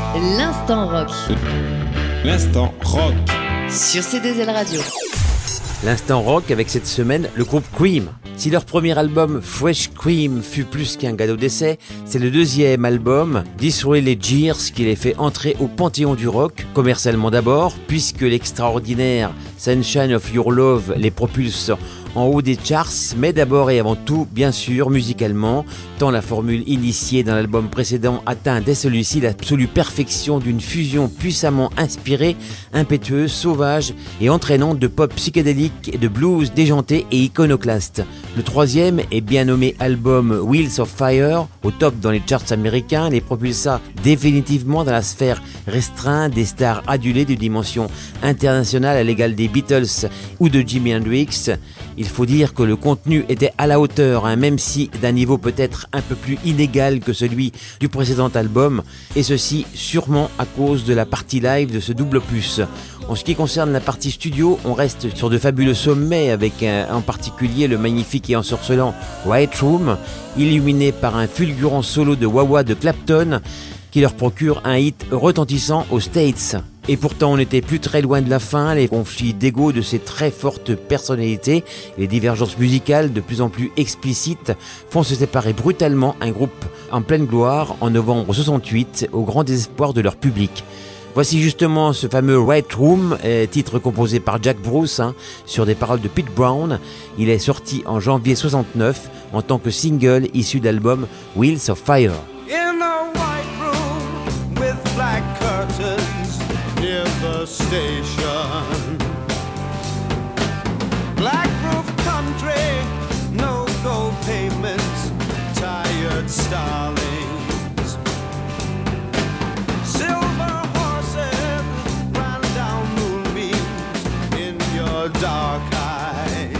L'instant rock. L'instant rock. Sur C2L Radio. L'instant rock avec cette semaine le groupe Cream. Si leur premier album Fresh Cream fut plus qu'un cadeau d'essai, c'est le deuxième album, Destroy les Jeers, qui les fait entrer au panthéon du rock, commercialement d'abord, puisque l'extraordinaire Sunshine of Your Love les propulse en haut des charts, mais d'abord et avant tout, bien sûr, musicalement, tant la formule initiée dans l'album précédent atteint dès celui-ci l'absolue perfection d'une fusion puissamment inspirée, impétueuse, sauvage et entraînante de pop psychédélique et de blues déjanté et iconoclaste. Le troisième est bien nommé album Wheels of Fire, au top dans les charts américains, les propulsa définitivement dans la sphère restreinte des stars adulées de dimension internationale à l'égal des Beatles ou de Jimi Hendrix. Il faut dire que le contenu était à la hauteur, même si d'un niveau peut-être un peu plus inégal que celui du précédent album, et ceci sûrement à cause de la partie live de ce double opus. En ce qui concerne la partie studio, on reste sur de fabuleux sommets avec en particulier le magnifique et ensorcelant White Room, illuminé par un fulgurant solo de wah-wah de Clapton qui leur procure un hit retentissant aux States. Et pourtant on n'était plus très loin de la fin, les conflits d'ego de ces très fortes personnalités et les divergences musicales de plus en plus explicites font se séparer brutalement un groupe en pleine gloire en novembre 68 au grand désespoir de leur public. Voici justement ce fameux White Room, titre composé par Jack Bruce, sur des paroles de Pete Brown. Il est sorti en janvier 69 en tant que single issu de l'album Wheels of Fire. In a white room with black curtains near the station. Black roof country, no gold payments, tired starlings. Silver horses ran down moonbeams in your dark eyes.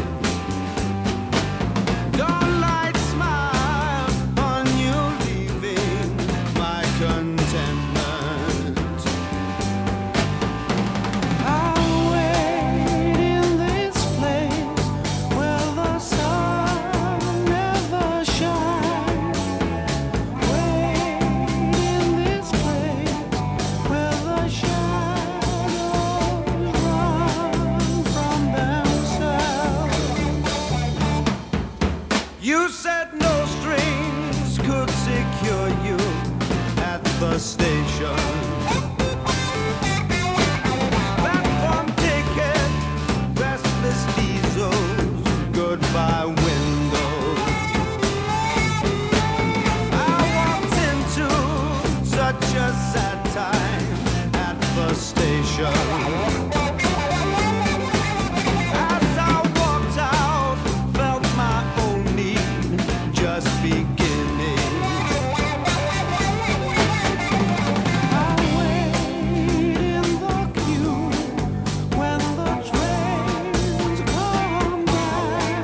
Dawnlight smile on you leaving my contentment. I'll wait in this place where the sun never shines. Wait in this place where the shadows run from themselves. You said no strings could secure you at the station. Platform ticket, restless diesels, goodbye windows. I walked into such a sad time at the station. As I walked out, felt my own need just beginning. I wait in the queue when the trains come back.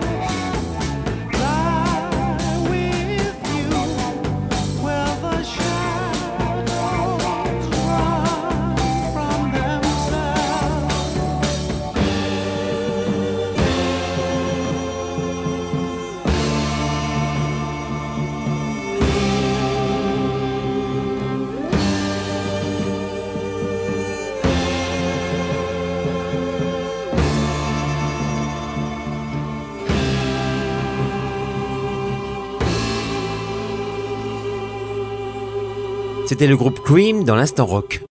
Lie with you where the shadows run from themselves. C'était le groupe Cream dans l'instant rock.